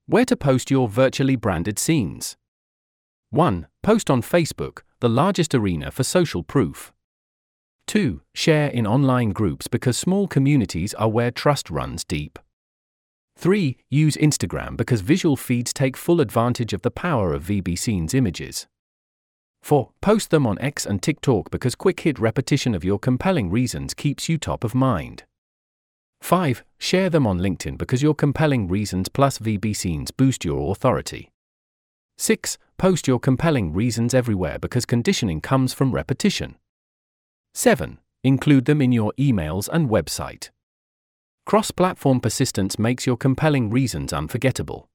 Where to post your virtually branded scenes. 1. Post on Facebook, the largest arena for social proof. 2. Share in online groups because small communities are where trust runs deep. 3. Use Instagram because visual feeds take full advantage of the power of VB Scenes images. 4. Post them on X and TikTok because quick-hit repetition of your compelling reasons keeps you top of mind. 5. Share them on LinkedIn because your compelling reasons plus VB Scenes boost your authority. 6. Post your compelling reasons everywhere because conditioning comes from repetition. 7. Include them in your emails and website. Cross-platform persistence makes your compelling reasons unforgettable.